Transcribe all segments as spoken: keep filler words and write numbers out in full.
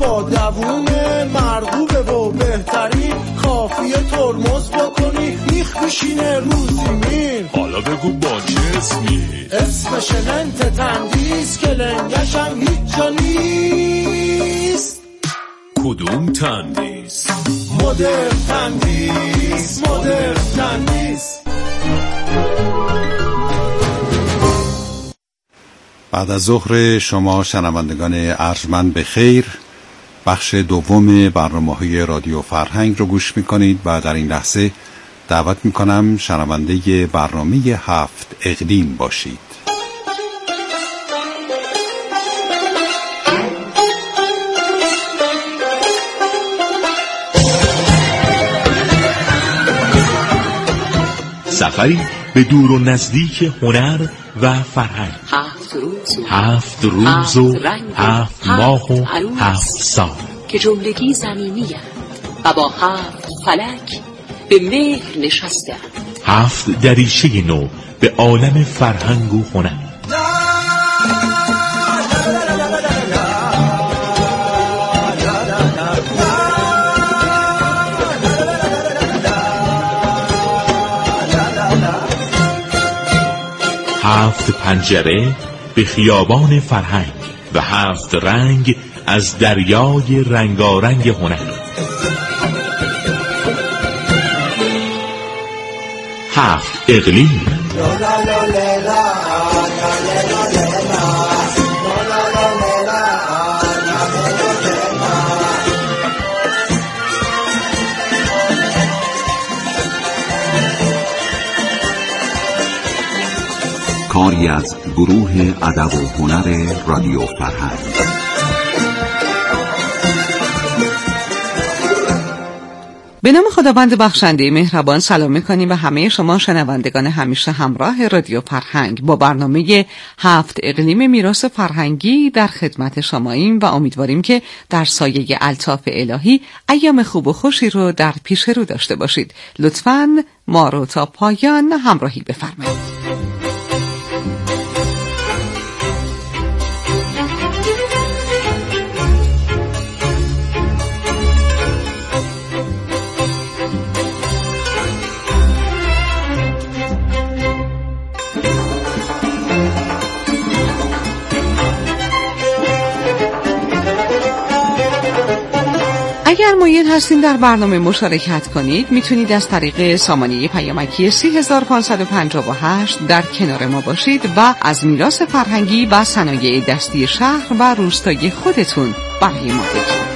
با دووم مرغوبه و بهترین کافیه ترمز بکنی میخ میشینه رو زمین. حالا بگو با چه اسمی؟ اسمش لنت تندیس که لنگشم هیچ جا نیست. کدوم تندیس؟ مدر تندیس، مدر تندیس. بعد از ظهر شما شنوندگان ارجمند به خیر، بخش دوم برنامه‌های رادیو فرهنگ رو گوش می‌کنید و در این لحظه دعوت می‌کنم شنونده برنامه هفت اقلیم باشید. سفری به دور و نزدیک هنر و فرهنگ. هفت روز و هفت روز و هفت ماه و هفت سال که جملگی زمینی و با هفت فلک به مهر نشسته. هفت دریچه نو به عالم فرهنگ و هنر. هفت پنجره به خیابان فرهنگ و هفت رنگ از دریای رنگارنگ هنر. هفت اقلیم. کاری از گروه ادب و هنر رادیو فرهنگ. به نام خداوند بخشنده مهربان سلام می‌کنیم به همه شما شنوندگان همیشه همراه رادیو فرهنگ. با برنامه هفت اقلیم میراث فرهنگی در خدمت شماییم و امیدواریم که در سایه الطاف الهی ایام خوب و خوشی رو در پیش رو داشته باشید. لطفاً ما رو تا پایان همراهی بفرمایید. اگر مایل هستین در برنامه مشارکت کنید میتونید از طریق سامانه پیامکی سی هزار و پانصد و پنجاه و هشت در کنار ما باشید و از میراث فرهنگی و صنایع دستی شهر و روستای خودتون برای ما بگید.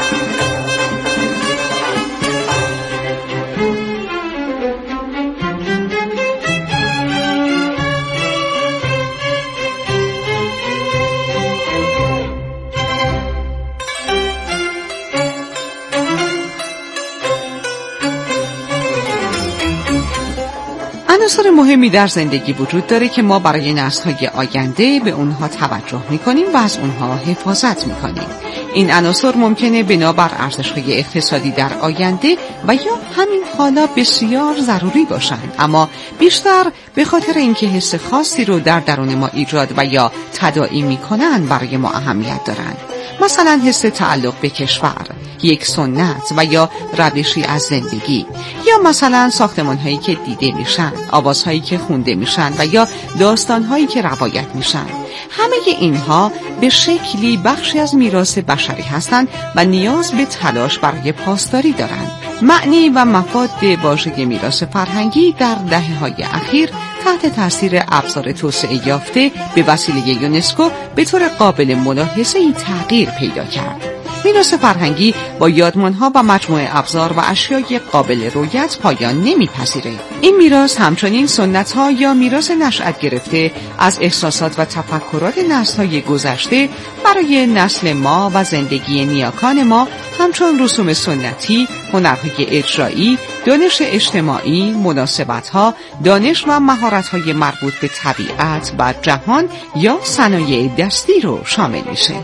عناصر مهمی در زندگی وجود داره که ما برای نسل‌های آینده به اونها توجه می‌کنیم و از اونها حفاظت می‌کنیم. این عناصر ممکنه بنابر ارزش‌های اقتصادی در آینده و یا همین حالا بسیار ضروری باشند، اما بیشتر به خاطر اینکه حس خاصی رو در درون ما ایجاد و یا تداعی می‌کنن برای ما اهمیت دارند. مثلا حس تعلق به کشور، یک سنت و یا روشی از زندگی، یا مثلا ساختمان‌هایی که دیده میشن، آوازهایی که خونده میشن و یا داستان‌هایی که روایت میشن. همه اینها به شکلی بخشی از میراث بشری هستند و نیاز به تلاش برای پاسداری دارند. معنی و مفاد واژه میراث فرهنگی در دهه‌های اخیر تحت تاثیر ابزار توسعه یافته به وسیله یونسکو به طور قابل ملاحظه‌ای تغییر پیدا کرد. میراث فرهنگی با یادمان‌ها و مجموعه ابزار و اشیای قابل رویت پایان نمی‌پذیره. این میراث همچنین سنت‌ها یا میراث نشأت گرفته از احساسات و تفکرات نسل‌های گذشته برای نسل ما و زندگی نیاکان ما، همچون رسوم سنتی، هنرهای اجرایی، دانش اجتماعی، مناسبت‌ها، دانش و مهارت‌های مربوط به طبیعت و جهان یا صنایع دستی رو شامل میشه.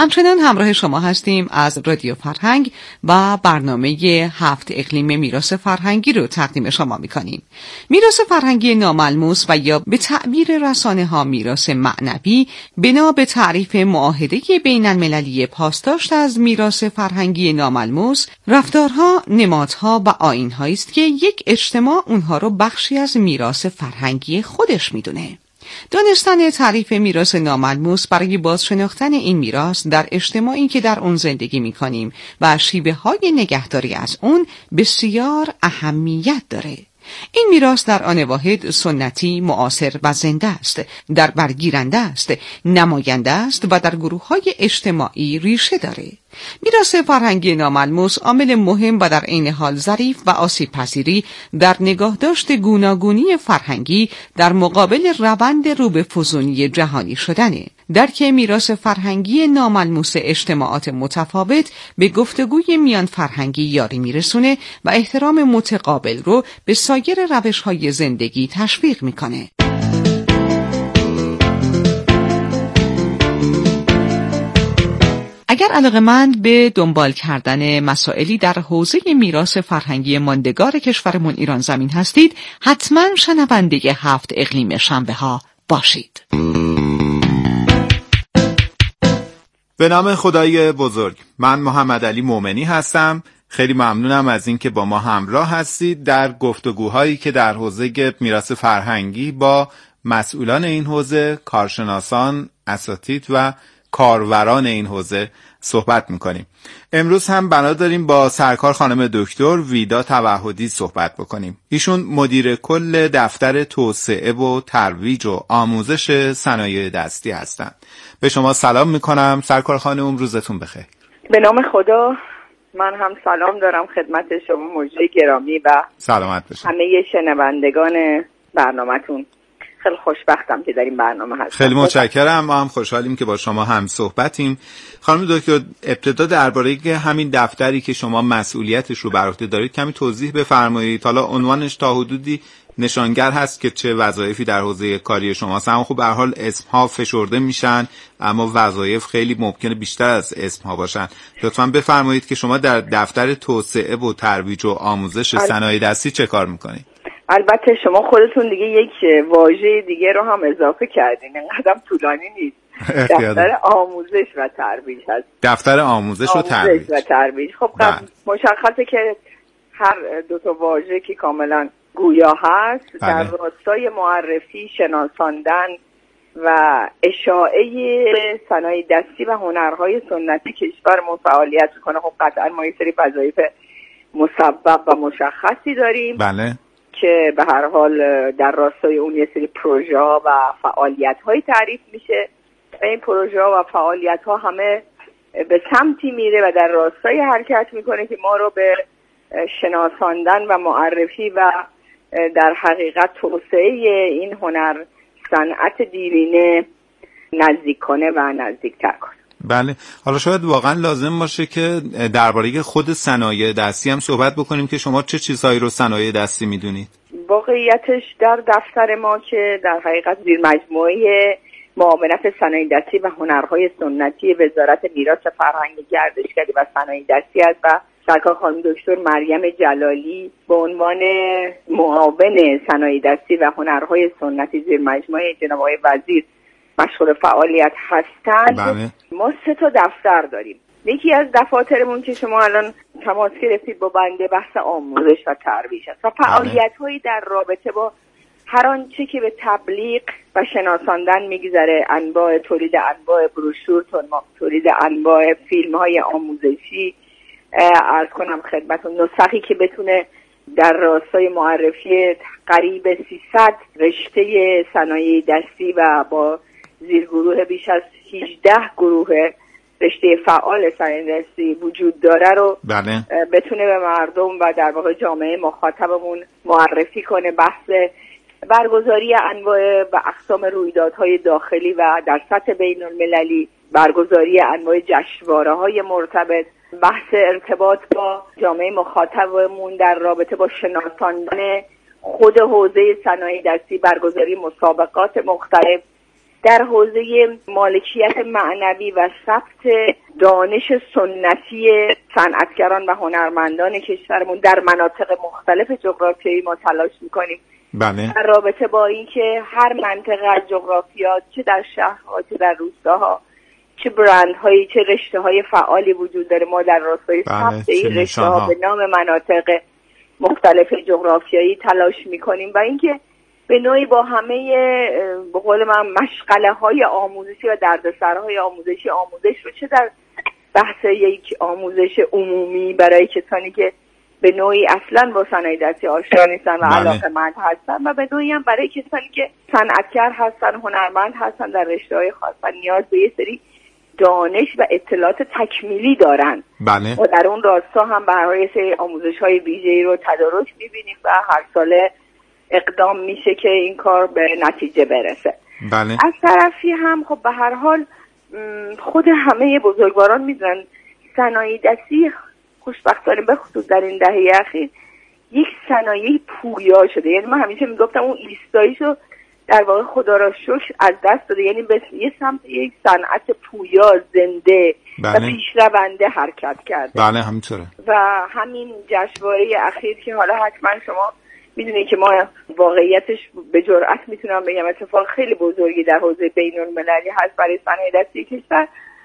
همچنان همراه شما هستیم از رادیو فرهنگ و برنامه هفت اقلیم میراث فرهنگی رو تقدیم شما میکنیم. میراث فرهنگی ناملموس و یا به تعبیر رسانه ها میراث معنوی، بنا به تعریف معاهده بین المللی پاسداشت از میراث فرهنگی ناملموس، رفتارها، نمادها و آیین‌هایی است که یک اجتماع اونها رو بخشی از میراث فرهنگی خودش میدونه. دانستن تعریف میراث ناملموس برای بازشناختن این میراث در اجتماعی که در اون زندگی میکنیم و شیوه های نگهداری از اون بسیار اهمیت داره. این میراث در آن واحد سنتی، معاصر و زنده است، در برگیرنده است، نماینده است و در گروه های اجتماعی ریشه داره. میراث فرهنگی ناملموس عامل مهم و در عین حال ظریف و آسیب پذیری در نگاهداشت گوناگونی فرهنگی در مقابل روند رو به فزونی جهانی شدنه. درک میراث فرهنگی ناملموس اجتماعات متفاوت به گفتگوی میان فرهنگی یاری میرسونه و احترام متقابل رو به سایر روش‌های زندگی تشویق میکنه. اگر علاقه‌مند به دنبال کردن مسائلی در حوزه میراث فرهنگی ماندگار کشورمون ایران زمین هستید، حتما شنونده هفت اقلیم شنبه ها باشید. به نام خدای بزرگ، من محمد علی مومنی هستم. خیلی ممنونم از اینکه با ما همراه هستید در گفتگوهایی که در حوزه میراث فرهنگی با مسئولان این حوزه، کارشناسان، اساتید و کاروران این حوزه صحبت میکنیم. امروز هم بنا داریم با سرکار خانم دکتر ویدا توحدی صحبت بکنیم. ایشون مدیر کل دفتر توسعه و ترویج و آموزش صنایع دستی هستند. به شما سلام میکنم سرکار خانم، روزتون بخیر. به نام خدا، من هم سلام دارم خدمت شما مجری گرامی و سلامت باشید. همه شنوندگان برنامه‌تون. خیلی خوشبختم که در این برنامه هستم. خیلی متشکرم. ما هم خوشحالیم که با شما هم صحبتیم. خانم دکتر، ابتدا درباره همین دفتری که شما مسئولیتش رو بر عهده دارید کمی توضیح بفرمایید. حالا عنوانش تا حدودی نشانگر هست که چه وظایفی در حوزه کاری شماست، اما خب به هر حال اسمها فشرده میشن، اما وظایف خیلی ممکنه بیشتر از اسمها باشن. لطفاً بفرمایید که شما در دفتر توسعه و ترویج و آموزش صنایع دستی چه کار میکنید؟ البته شما خودتون دیگه یک واژه دیگه رو هم اضافه کردین، اینقدر طولانی نیست. دفتر آموزش و ترویج هست. دفتر آموزش و ترویج و ترویج. خب مشخصه که هر دو تا واژه که کاملا گویا هست در راستای معرفی، شناساندن و اشاعه صنایع دستی و هنرهای سنتی کشورمون فعالیت میکنه. خب قطعا ما یه سری وظایف مسبب و مشخصی داریم. بله. که به هر حال در راستای اون یه سری پروژه و فعالیت‌های تعریف میشه. این پروژه و فعالیت‌ها همه به سمتی میره و در راستای حرکت میکنه که ما رو به شناساندن و معرفی و در حقیقت توسعه این هنر صنعت دیرینه نزدیک کنه و نزدیک‌تر کنه. بله. حالا شاید واقعا لازم باشه که درباره خود صنایع دستی هم صحبت بکنیم که شما چه چیزهایی رو صنایع دستی میدونید؟ واقعیتش در دفتر ما که در حقیقت زیر مجموعه معاونت صنایع دستی و هنرهای سنتی وزارت میراث فرهنگی، گردشگری و صنایع دستی است و سرکار خانم دکتر مریم جلالی به عنوان معاون صنایع دستی و هنرهای سنتی زیر مجموعه جناب آقای وزیر مشغول فعالیت هستند. بله. ما سه تا دفتر داریم. یکی از دفاترمون که شما الان تماس گرفتید با بنده بحث آموزش و ترویج است و فعالیت‌هایی در رابطه با هر آنچه که به تبلیغ و شناساندن میگذره، انواع تولید انواع بروشور، تولید انواع فیلم‌های آموزشی، عرض کنم خدمتتون نسخی که بتونه در راستای معرفی قریب سیصد رشته صنایع دستی و با زیرگروه بیش از هجده گروه رشته فعال صنایع دستی وجود داره رو بله. بتونه به مردم و در واقع جامعه مخاطبمون معرفی کنه. بحث برگزاری انواع و اقسام رویدادهای داخلی و در سطح بین المللی، برگزاری انواع جشنواره‌های مرتبط، بحث ارتباط با جامعه مخاطبمون در رابطه با شناساندن خود حوزه صنایع دستی، برگزاری مسابقات مختلف در حوزه مالکیت معنوی و ثبت دانش سنتی صنعتگران و هنرمندان کشورمون در مناطق مختلف جغرافیایی ما تلاش میکنیم. بله. در رابطه با اینکه هر منطقه از جغرافیا، چه در شهرها چه در روستاها، چه برندهایی چه رشته‌های فعالی وجود داره، ما در راستای ثبت این رشته‌ها به نام مناطق مختلف جغرافیایی تلاش میکنیم و اینکه به نوعی با همه به قول من مشغله‌های آموزشی و دردسرهای آموزشی آموزش رو چه در بحث یک آموزش عمومی برای کسانی که به نوعی اصلا با صنایع دستی آشنا نیستن و علاقه‌مند هستن و به نوعی هم برای کسانی که صنعتگر هستن، هنرمند هستن در رشته‌های خاص و نیاز به یه سری دانش و اطلاعات تکمیلی دارن. بله. و در اون راستا هم برای سری آموزش‌های ویژه‌ای رو تدارک می‌بینیم و هر ساله اقدام میشه که این کار به نتیجه برسه. بله. از طرفی هم خب به هر حال خود همه بزرگواران میدونن صنایع دستی خوشبختانه به خصوص در این دهه اخیر یک صنایع پویا شده. یعنی من همیشه میگفتم اون ایستاییشو در واقع خدا را شکر از دست داده، یعنی به یه سمت یک صنعت پویا، زنده بله. و پیشرونده حرکت کرده. بله همینطوره. و همین جشنواره اخیر که حالا حتما شما میدونید که ما واقعیتش به جرئت میتونم بگم اتفاق خیلی بزرگی در حوزه بین المللی هست برای صنایع دستی کشور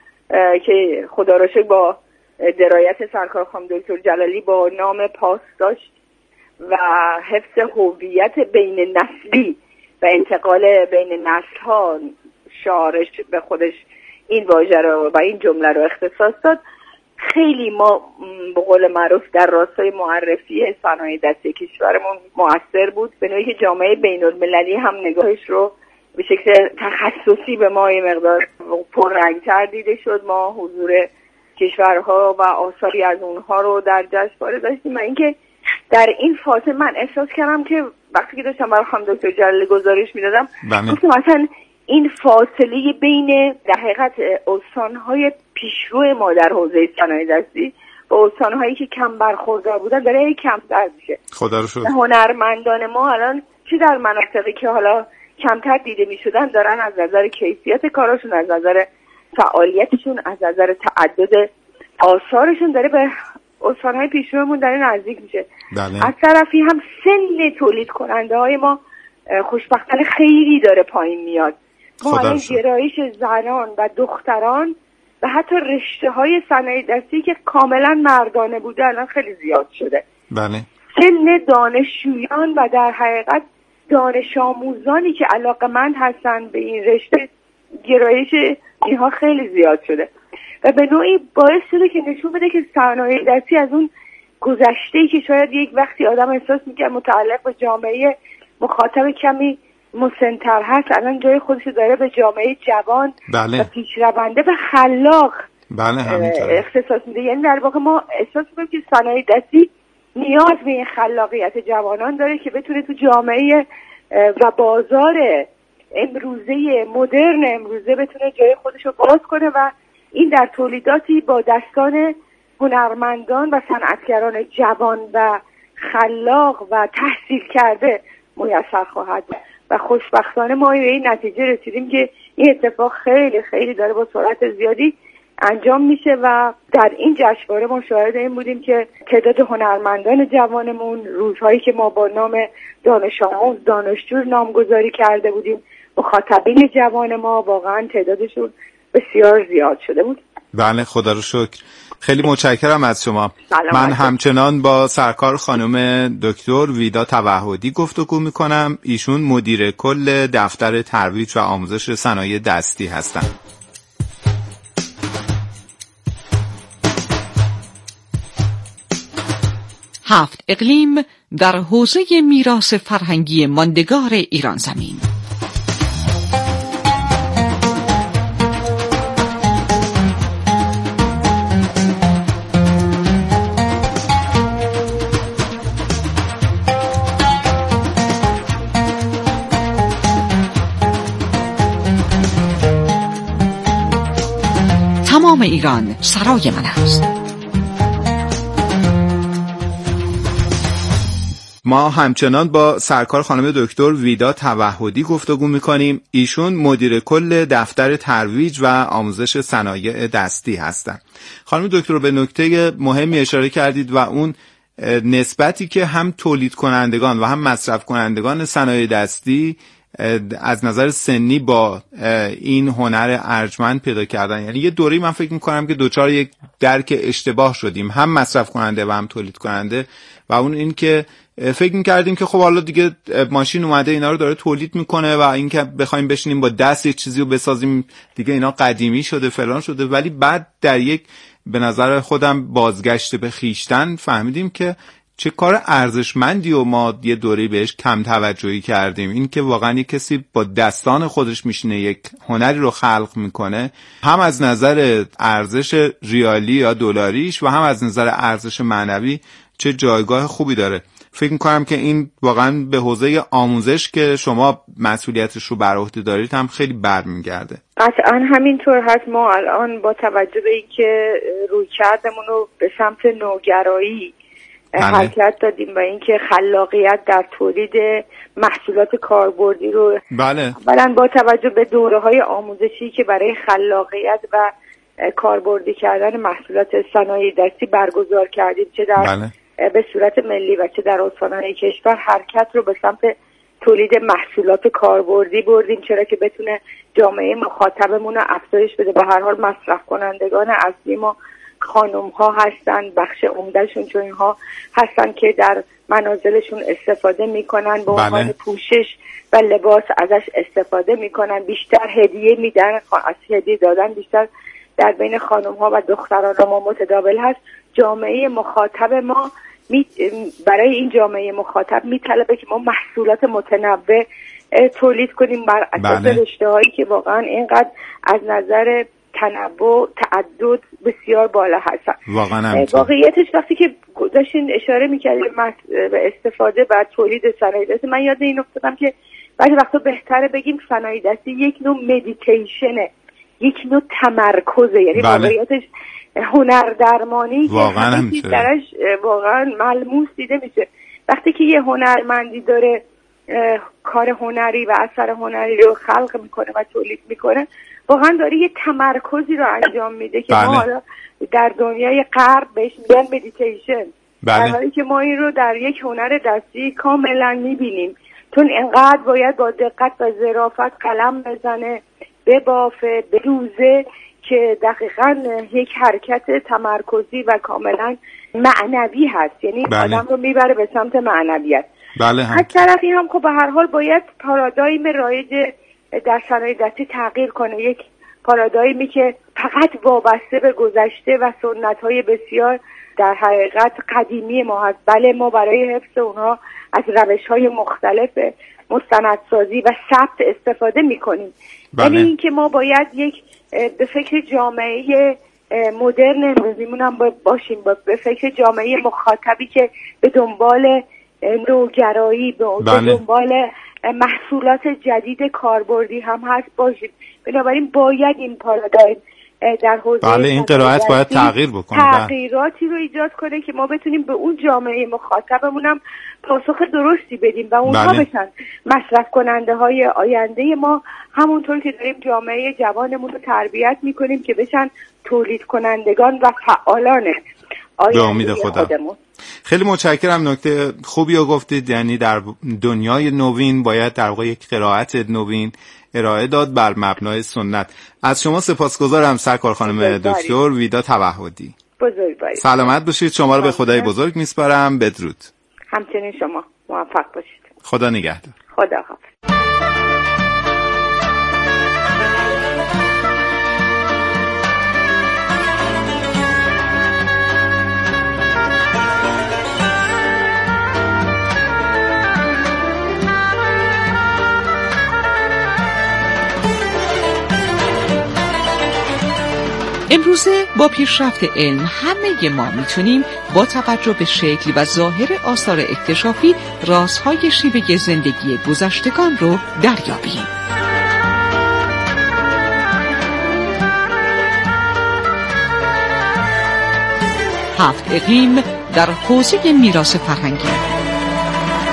که خدا را شکر با درایت سرکار خانم دکتر جلالی با نام پاسداشت و حفظ هویت بین نسلی و انتقال بین نسل ها شعارش به خودش این واژه رو و این جمله رو اختصاص داد. خیلی ما به قول معروف در راستای معرفی صنایع دستی کشورمون مؤثر بود، به نوعی که جامعه بین المللی هم نگاهش رو به شکل تخصصی به ما یه مقدار پررنگ‌تر دیده شد. ما حضور کشورها و آثاری از اونها رو در جشنواره داشتیم و اینکه در این فاصله من احساس کردم که وقتی که داشتم برای خانم دکتر جلالی گزارش میدادم گفتم مثلا این فاصله بین در حقیقت استانهای پیشرو ما در حوزه صنایع دستی با استانهایی که کم برخوردار بودن داره کمتر میشه. خدا رو شکر. هنرمندان ما الان چه در مناطقی که حالا کمتر دیده میشدن دارن از نظر کیفیت کاراشون، از نظر فعالیتشون، از نظر تعدد آثارشون داره به استانهای پیشرومون داره نزدیک میشه. بله. از طرفی هم سن تولید کننده های ما خوشبختانه خیلی داره پایین میاد. ما الان گرایش زنان و دختران و حتی رشته های صنایع دستی که کاملا مردانه بوده الان خیلی زیاد شده. بله. سن دانشجویان و در حقیقت دانش آموزانی که علاقمند هستن به این رشته گرایش اینها خیلی زیاد شده و به نوعی باعث شده که نشون بده که صنایع دستی از اون گذشته‌ای که شاید یک وقتی آدم احساس می‌کنه متعلق به جامعه مخاطب کمی مسن‌تر هست، الان جای خودش داره به جامعه جوان بله. و پیشرونده و خلاق بله اختصاص میده. یعنی در واقع ما احساس می‌کنیم که صنایع دستی نیاز به این خلاقیت جوانان داره که بتونه تو جامعه و بازار امروزه مدرن امروزه بتونه جای خودش رو باز کنه و این در تولیداتی با دستان هنرمندان و صنعتگران جوان و خلاق و تحصیل کرده میسر خواهد و خوشبختانه ما به این نتیجه رسیدیم که این اتفاق خیلی خیلی داره با سرعت زیادی انجام میشه و در این جشنواره ما شاهد این بودیم که تعداد هنرمندان جوانمون روزهایی که ما با نام دانش آموز دانشجو نامگذاری کرده بودیم مخاطبین جوان ما واقعا تعدادشون بسیار زیاد شده بود. بله خدا رو شکر. خیلی متشکرم از شما. من همچنان با سرکار خانم دکتر ویدا توحدی گفتگو میکنم. ایشون مدیر کل دفتر ترویج و آموزش صنایع دستی هستند. هفت اقلیم در حوزه میراث فرهنگی ماندگار ایران زمین. تمام ایران سرای من است. ما همچنان با سرکار خانم دکتر ویدا توحدی گفتگو میکنیم. ایشون مدیر کل دفتر ترویج و آموزش صنایع دستی هستند. خانم دکتر به نکته مهمی اشاره کردید و اون نسبتی که هم تولید کنندگان و هم مصرف کنندگان صنایع دستی از نظر سنی با این هنر ارجمند پیدا کردن. یعنی یه دوری من فکر میکنم که دوچار یک درک اشتباه شدیم، هم مصرف کننده و هم تولید کننده، و اون این که فکر میکردیم که خب حالا دیگه ماشین اومده اینا رو داره تولید میکنه و این که بخوایم بشینیم با دست یه چیزی رو بسازیم دیگه اینا قدیمی شده فلان شده. ولی بعد در یک به نظر خودم بازگشت به خیشتن فهمیدیم که چه کار ارزشمندی و ما یه دوری بهش کم توجهی کردیم. این که واقعا یک کسی با دستان خودش میشینه یک هنری رو خلق میکنه، هم از نظر ارزش ریالی یا دلاریش و هم از نظر ارزش معنوی چه جایگاه خوبی داره. فکر میکنم که این واقعا به حوزه آموزش که شما مسئولیتش رو بر عهده دارید هم خیلی برمیگرده. قطعا همینطور هست. ما الان با توجه به اینکه رویکردمون رو به سمت نوگرایی حرکت دادیم و اینکه خلاقیت در تولید محصولات کاربردی رو بله اولا با توجه به دوره‌های آموزشی که برای خلاقیت و کاربردی کردن محصولات صنایع دستی برگزار کردیم، چه در بله. به صورت ملی و چه در استان‌های کشور، حرکت رو به سمت تولید محصولات کاربردی بردیم، چرا که بتونه جامعه مخاطبمون رو افزایش بده. به هر حال مصرف کنندگان اصلی ما خانم ها هستن، بخش عمدهشون چون اینها هستن که در منازلشون استفاده میکنن، به عنوان بله. پوشش و لباس ازش استفاده میکنن، بیشتر هدیه میدن، از هدیه دادن بیشتر در بین خانم ها و دختران ما متداول هست. جامعه مخاطب ما می برای این جامعه مخاطب میطلبه که ما محصولات متنوع تولید کنیم بر اساس بله. رشته هایی که واقعا اینقدر از نظر تنوع تعدد بسیار بالا هستن. واقعا واقعیتش وقتی که داشتین اشاره میکردیم به استفاده و تولید صنایع دستی، من یاد این افتادم که بعضی وقتا بهتره بگیم صنایع دستی یک نوع مدیتیشنه، یک نوع تمرکزه. یعنی بله. واقعیتش هنر درمانی واقعا که درش واقعا ملموس دیده میشه. وقتی که یه هنرمندی داره کار هنری و اثر هنری رو خلق میکنه و تولید میکنه، واقعا داره یه تمرکزی رو انجام میده که بله. ما حالا در دنیای غرب بهش میگن مدیتیشن، بله. در حالی که ما این رو در یک هنر دستی کاملا میبینیم. چون انقدر باید با دقت و ظرافت قلم بزنه، ببافه، بروزه که دقیقاً یک حرکت تمرکزی و کاملا معنوی هست. یعنی بله. آدم رو میبره به سمت معنویت. بله. از طرفی هم خب به هر حال باید پارادایم رایج در صنایع دستی تغییر کنه، یک پارادایمی که فقط وابسته به گذشته و سنت‌های بسیار در حقیقت قدیمی ما هست. بله ما برای حفظ اونها از روش‌های مختلف مستندسازی و ثبت استفاده می‌کنیم. یعنی این که ما باید یک به فکر جامعه مدرن امروزیمون هم باشیم، به فکر جامعه مخاطبی که به دنبال نوگرایی، به دنبال محصولات جدید کاربردی هم هست باشیم. بنابراین باید این پارادایم در حوزه بله این قرائت باید تغییر بکنه، تغییراتی رو ایجاد کنه که ما بتونیم به اون جامعه مخاطبمون هم پاسخ درستی بدیم و اونها بله. بشن مصرف کننده های آینده ما، همونطور که داریم جامعه جوانمون رو تربیت میکنیم که بشن تولید کنندگان و فعالان آینده خودمون. خیلی متشکرم، نکته خوبی رو گفتید. یعنی در دنیای نوین باید در واقع یک قرائت نوین ارائه داد بر مبنای سنت. از شما سپاسگزارم سرکار خانم دکتر ویدا توحدی. بزرگواری. سلامت باشید. شما رو به خدای بزرگ میسپارم. بدرود. همچنین شما موفق باشید. خدا نگهدار. خدا حافظ. امروزه با پیشرفت علم همه ما میتونیم با توجه به شکل و ظاهر آثار اکتشافی رازهای شیوه زندگی گذشتگان رو دریابیم. هفت اقلیم در حوزه میراث فرهنگی.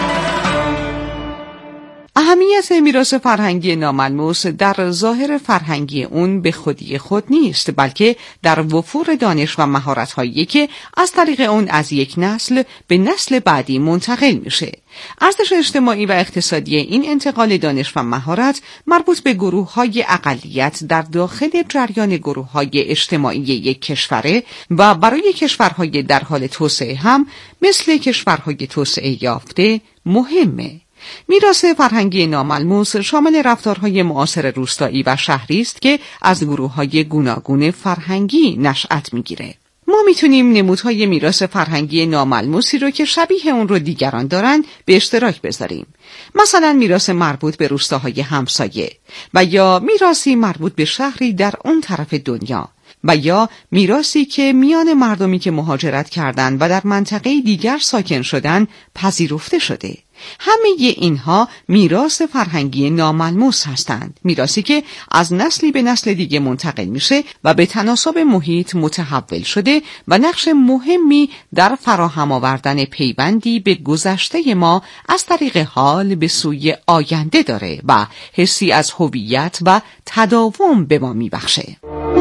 اهمیت میراث فرهنگی ناملموس در ظاهر فرهنگی اون به خودی خود نیست، بلکه در وفور دانش و مهارت‌هایی که از طریق اون از یک نسل به نسل بعدی منتقل میشه. ارزش اجتماعی و اقتصادی این انتقال دانش و مهارت مربوط به گروه‌های اقلیت در داخل جریان گروه‌های اجتماعی یک کشوره و برای کشورهای در حال توسعه هم مثل کشورهای توسعه یافته مهمه. میراث فرهنگی ناملموس شامل رفتارهای معاصر روستایی و شهری است که از گروه‌های گوناگون فرهنگی نشأت میگیره. ما میتونیم نمودهای میراث فرهنگی ناملموسی رو که شبیه اون رو دیگران دارن به اشتراک بذاریم. مثلا میراث مربوط به روستاهای همسایه و یا میراثی مربوط به شهری در اون طرف دنیا و یا میراثی که میان مردمی که مهاجرت کردند و در منطقه دیگر ساکن شدن پذیرفته شده. همه اینها میراث فرهنگی ناملموس هستند، میراثی که از نسلی به نسل دیگه منتقل میشه و به تناسب محیط متحول شده و نقش مهمی در فراهم آوردن پیوندی به گذشته ما از طریق حال به سوی آینده داره و حسی از هویت و تداوم به ما میبخشه.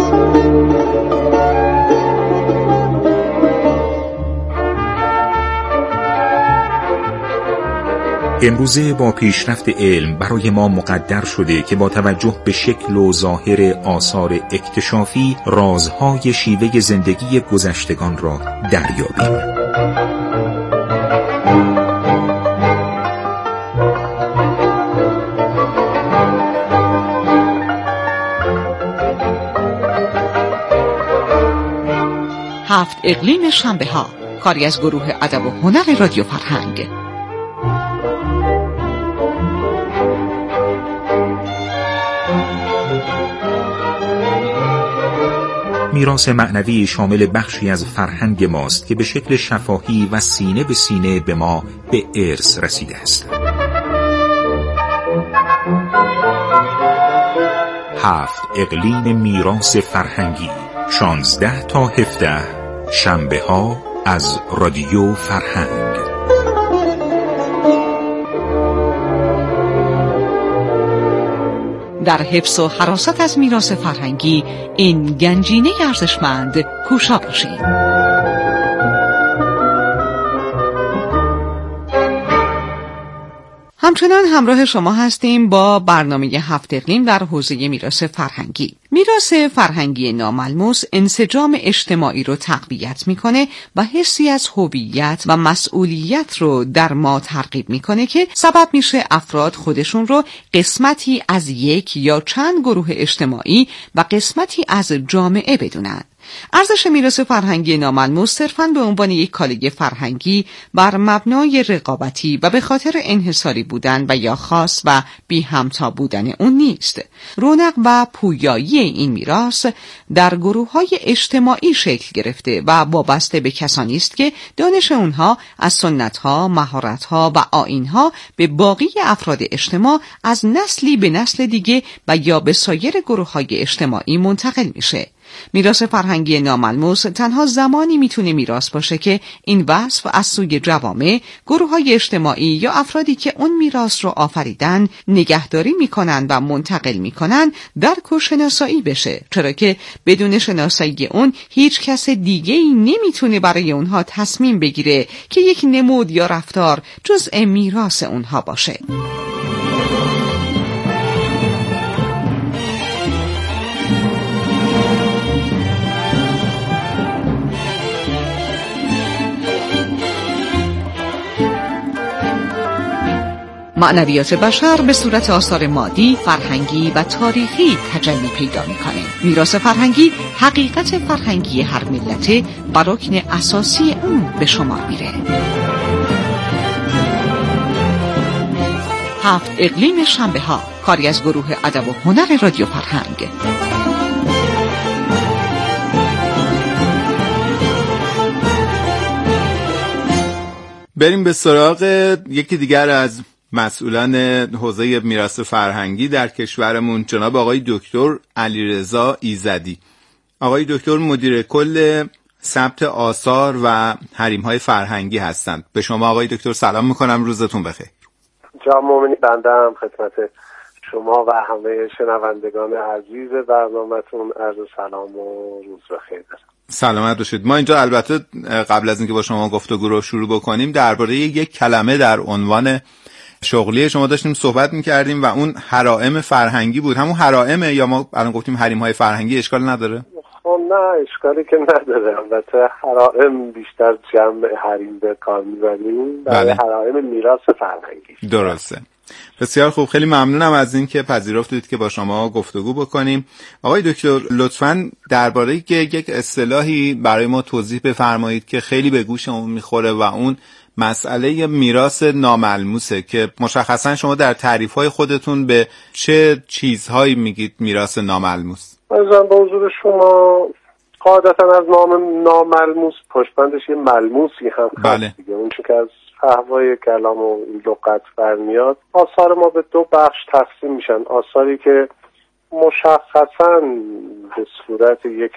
امروزه با پیشرفت علم برای ما مقدر شده که با توجه به شکل و ظاهر آثار اکتشافی رازهای شیوه زندگی گذشتگان را دریابیم. هفت اقلیم شنبه ها، کاری از گروه ادب و هنر رادیو فرهنگ. میراث معنوی شامل بخشی از فرهنگ ماست که به شکل شفاهی و سینه به سینه به ما به ارث رسیده است. هفت اقلیم میراث فرهنگی، شانزده تا هفده شنبه ها از رادیو فرهنگ. در حفظ و حراست از میراث فرهنگی این گنجینه ارزشمند کوشا باشید. همچنان همراه شما هستیم با برنامه هفت اقلیم در حوزه میراث فرهنگی. میراث فرهنگی ناملموس انسجام اجتماعی رو تقویت میکنه و حسی از هویت و مسئولیت رو در ما ترغیب میکنه که سبب میشه افراد خودشون رو قسمتی از یک یا چند گروه اجتماعی و قسمتی از جامعه بدونن. ارزش میراث فرهنگی ناملموس صرفاً به عنوان یک کالای فرهنگی بر مبنای رقابتی و به خاطر انحصاری بودن و یا خاص و بی همتا بودن اون نیست. رونق و پویایی این میراث در گروه‌های اجتماعی شکل گرفته و وابسته به کسانی است که دانش اونها از سنت‌ها، مهارت‌ها و آیین‌ها به باقی افراد اجتماع از نسلی به نسل دیگه و یا به سایر گروه‌های اجتماعی منتقل میشه. میراث فرهنگی ناملموس تنها زمانی میتونه میراث باشه که این وصف از سوی جوامع، گروه‌های اجتماعی یا افرادی که اون میراث رو آفریدن، نگهداری میکنن و منتقل میکنن درک و شناسایی بشه، چرا که بدون شناسایی اون هیچ کس دیگه‌ای نمیتونه برای اونها تصمیم بگیره که یک نمود یا رفتار جزء میراث اونها باشه. معنویات بشر به صورت آثار مادی، فرهنگی و تاریخی تجلی پیدا می‌کنه. میراث فرهنگی حقیقت فرهنگی هر ملت و رکن اساسی اون به شمار میره. هفت اقلیم شنبه ها، کاری از گروه ادب و هنر رادیو فرهنگ. بریم به سراغ یکی دیگر از مسئولان حوزه میراث فرهنگی در کشورمون، جناب آقای دکتر علیرضا ایزدی. آقای دکتر مدیر کل ثبت آثار و حریم‌های فرهنگی هستند. به شما آقای دکتر سلام میکنم، روزتون بخیر. جناب مومنی، بنده هم خدمت شما و همه شنوندگان عزیز برنامه‌تون عرض سلام و روز بخیر دارم. سلامت باشید. ما اینجا البته قبل از اینکه با شما گفتگو رو شروع بکنیم درباره یک کلمه در عنوان شغلی شما داشتیم صحبت می‌کردیم و اون حرائم فرهنگی بود. همون حرائمه یا ما الان گفتیم حریم‌های فرهنگی؟ اشکال نداره؟ خب نه، اشکالی که نداره. البته حرائم بیشتر جمع حریم به کار می‌بریم، برای حرائم میراث فرهنگی. درسته. بسیار خوب، خیلی ممنونم از این که پذیرفتید که با شما گفتگو بکنیم. آقای دکتر لطفاً درباره که یک اصطلاحی برای ما توضیح بفرمایید که خیلی به گوشمون میخوره و اون مسئله میراث ناملموسه که مشخصاً شما در تعریف‌های خودتون به چه چیزهایی میگید میراث ناملموس؟ عرضم به حضور شما قاعدتاً از نام ناملموس پشتبندش یه ملموسی هم هست. بله. دیگه اون چون که از فهوای کلام و لغت برمیاد، آثار ما به دو بخش تقسیم میشن. آثاری که مشخصاً به صورت یک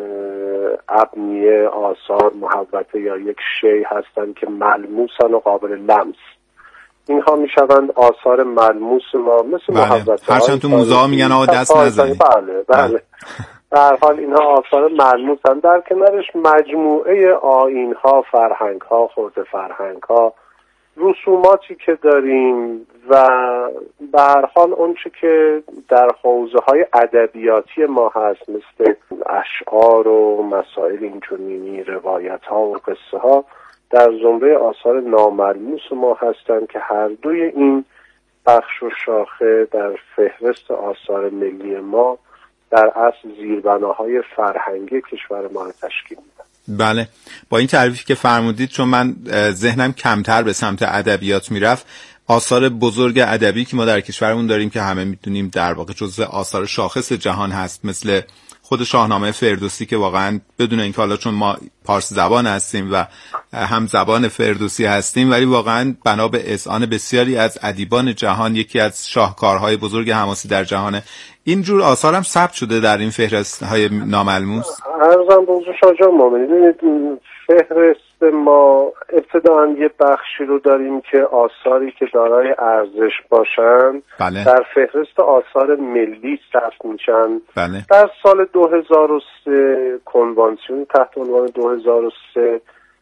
ابنیه، آثار محوطه یا یک شی هستن که ملموسن و قابل لمس، اینها میشوند آثار ملموس ما، مثل بله. محوطه هرچند تو موزه ها میگن آقا دست نزنید. بله بله. در حال اینها آثار ملموسن. در کنارش مجموعه آیین‌ها، فرهنگ‌ها، خرده فرهنگ‌ها، رسوماتی که داریم و به هر حال اون چه که در حوزه‌های ادبیاتی ما هست، مثل اشعار و مسائل اینچنینی، روایت‌ها و قصه‌ها، در زمره آثار ناملموس ما هستند که هر دوی این بخش و شاخه در فهرست آثار ملی ما در اصل زیربناهای فرهنگی کشور ما را تشکیل میدن. بله، با این تعریفی که فرمودید، چون من ذهنم کمتر به سمت ادبیات میرفت، آثار بزرگ ادبی که ما در کشورمون داریم که همه میدونیم در واقع جزو آثار شاخص جهان هست، مثل خود شاهنامه فردوسی که واقعا بدون اینکه حالا چون ما پارس زبان هستیم و هم زبان فردوسی هستیم، ولی واقعا بنا به اذعان بسیاری از ادیبان جهان یکی از شاهکارهای بزرگ حماسی در جهانه. اینجور آثار هم ثبت شده در این فهرست های ناملموس. عرضم به حضور شما جان مومنی، ببینید فهرست ما ابتداً یه بخشی رو داریم که آثاری که دارای ارزش باشن بله. در فهرست آثار ملی ثبت میشن. بله. در سال دو هزار و سه کنوانسیون تحت عنوان دو هزار و سه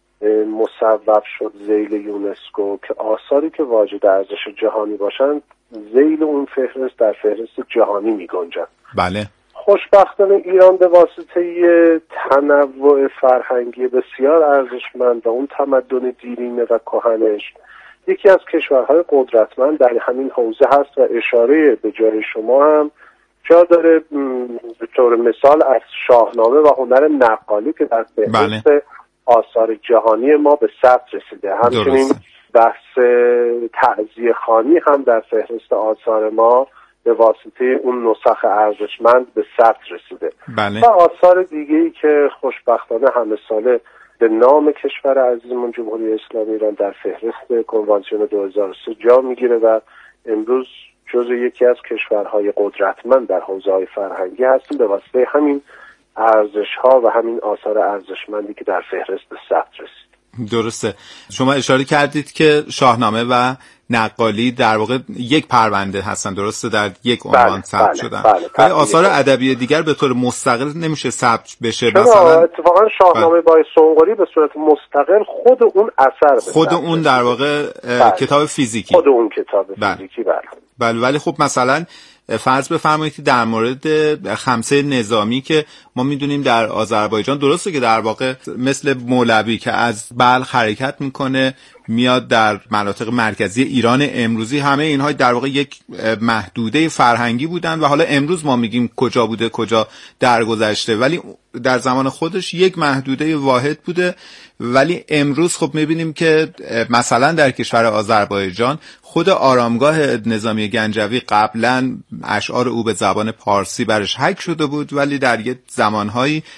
مصوب شد ذیل یونسکو که آثاری که واجد ارزش جهانی باشن ذیل اون فهرست در فهرست جهانی می گنجن. بله. خوشبختانه ایران به واسطه تنوع فرهنگی بسیار ارزشمند و اون تمدن دیرینه و کهنش یکی از کشورهای قدرتمند در همین حوزه هست و اشاره به جای شما هم جا داره. به طور مثال از شاهنامه و هنر نقالی که در فهرست بله. آثار جهانی ما به ثبت رسیده. همچنین بحث تعزیه خوانی هم در فهرست آثار ما به واسطه اون نسخ ارزشمند به ثبت رسیده. بله. و آثار دیگه‌ای که خوشبختانه همه ساله به نام کشور عزیزمون جمهوری اسلامی ایران در فهرست کنوانسیون دو هزار و سه جا میگیره و امروز جزو یکی از کشورهای قدرتمند در حوزه‌های فرهنگی هستیم به واسطه همین ارزش‌ها و همین آثار ارزشمندی که در فهرست به ثبت رسید. درسته. شما اشاره کردید که شاهنامه و نقالی در واقع یک پرونده هستن، درسته؟ در یک عنوان ثبت بله، شدن. بله، ولی آثار ادبی دیگر به طور مستقل نمیشه ثبت بشه. چرا؟ مثلا اتفاقا شاهنامه بای سنقری به صورت مستقل خود اون اثر خود اون در واقع بله. کتاب فیزیکی خود اون کتاب بله. فیزیکی بله. بله. ولی خب مثلا فرض بفرمایید که در مورد خمسه نظامی که ما میدونیم در آذربایجان، درسته که در واقع مثل مولوی که از بلخ حرکت میکنه میاد در مناطق مرکزی ایران امروزی، همه اینها در واقع یک محدوده فرهنگی بودن و حالا امروز ما میگیم کجا بوده کجا درگذشته، ولی در زمان خودش یک محدوده واحد بوده. ولی امروز خب میبینیم که مثلا در کشور آذربایجان خود آرامگاه نظامی گنجوی قبلا اشعار او به زبان پارسی برش حک شده بود، ولی در یک زمانهایی